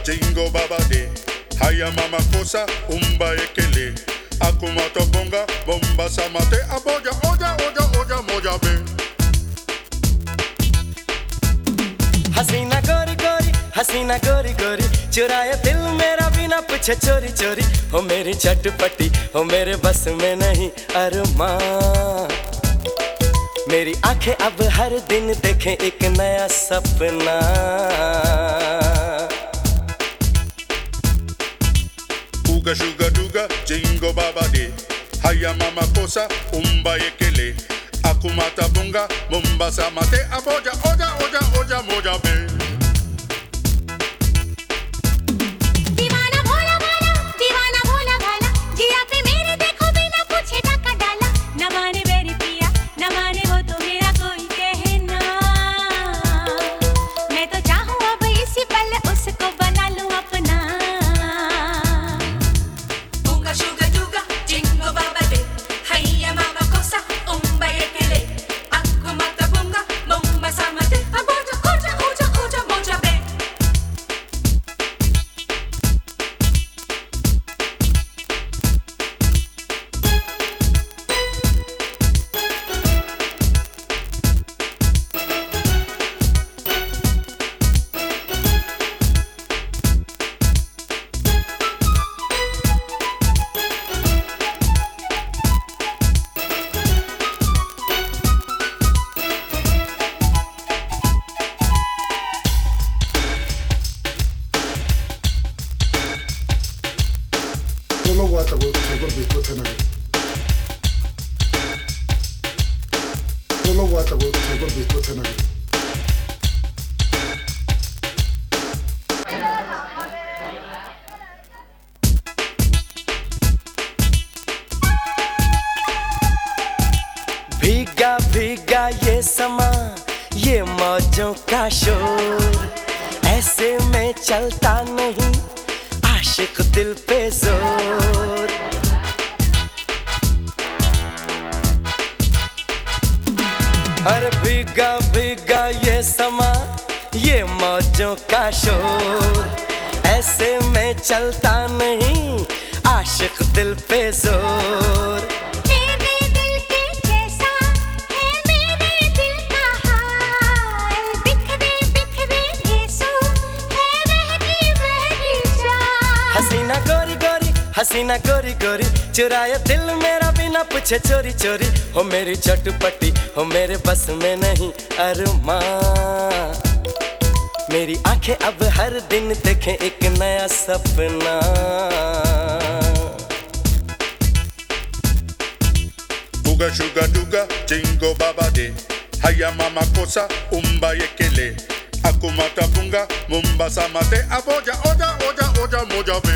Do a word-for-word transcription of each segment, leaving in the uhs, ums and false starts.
jingo baba de. Haya mama kosa, umba ekele. Akuma tobonga, bomba samate. Aboja, oja, oja, oja, moja be. हसीना गोरी गोरी हसीना गोरी गोरी चुराए दिल मेरा बिना पूछे चोरी चोरी हो मेरी चटपटी हो मेरे बस में नहीं अरमां मेरी आंखें अब हर दिन देखें एक नया सपना Uga shuga duga jingo baba de haya mama kosa umba ekele akumata bunga mombasa mate aboja oja oja oja moja be दीवाना भोला भाला दीवाना भोला भाला जिया पे मेरे देखो बिना पूछे डाका डाला न माने मेरी पिया न माने वो तो मेरा कोई कहना मैं तो चाहूँ अब इसी पल उसको बना लूँ अपना Uga shuga duga jingo baba de haya mama kosa umba ekele akumata bunga bomba samate aboja oja oja oja moja be Solo guata voy a por mi cosa nada. Solo guata voy a por mi cosa nada. भीगा भीगा ये समा ये मौजों का शोर ऐसे में चलता नहीं आशिक दिल पे जोर अरे भीगा भीगा ये समा ये मौजों का शोर ऐसे में चलता नहीं आशिक दिल पे जोर मेरे दिल के जैसा है मेरे दिल का हाल बिखरे बिखरे ये सो है बहकी बहकी चाल हसीना गोरी गोरी हसीना गोरी गोरी चुराए दिल मेरा बिना पूछे चोरी चोरी हो मेरी चटपटी हो मेरे बस में नहीं अरमां मेरी आंखें अब हर दिन देखें एक नया सपना Uga shuga duga jingo baba de haya mama kosa umba ekele akumata bunga mombasa mate aboja oja oja oja moja be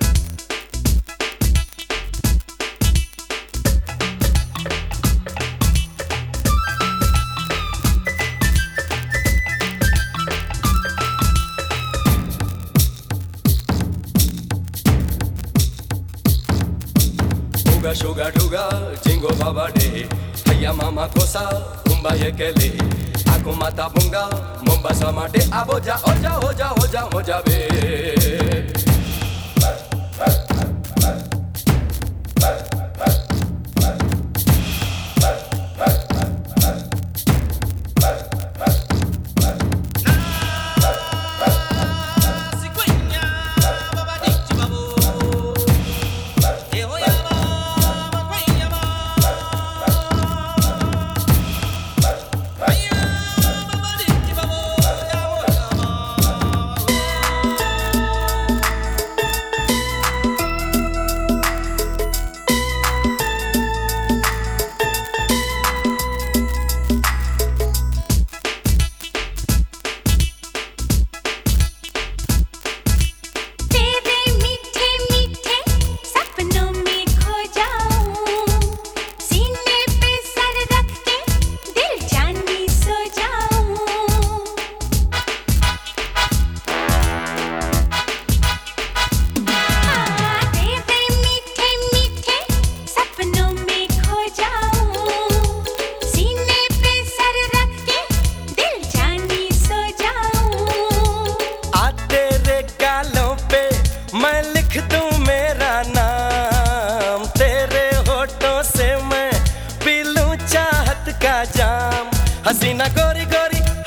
Uga shuga duga jingo baba de haya mama kosa umba ekele akumata bunga mombasa mate aboja oja oja oja moja be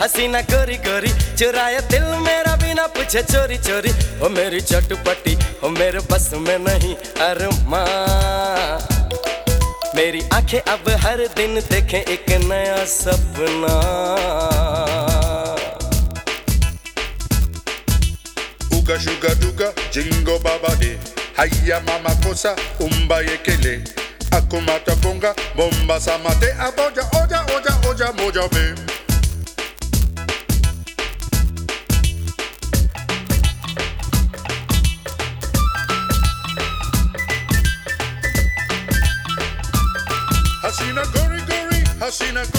हसीना गोरी गोरी चुराया दिल मेरा बिना पूछे चोरी चोरी। ओ मेरी चटपटी ओ मेरे बस में नहीं अरमा। मेरी आंखें अब हर दिन देखें एक नया सपना। Uga suga duga jingo babade. Haya mama kosa umba yekele. Akumata bunga bomba samate. Aboja oja oja oja moja be. Hasina gori gori, Hasina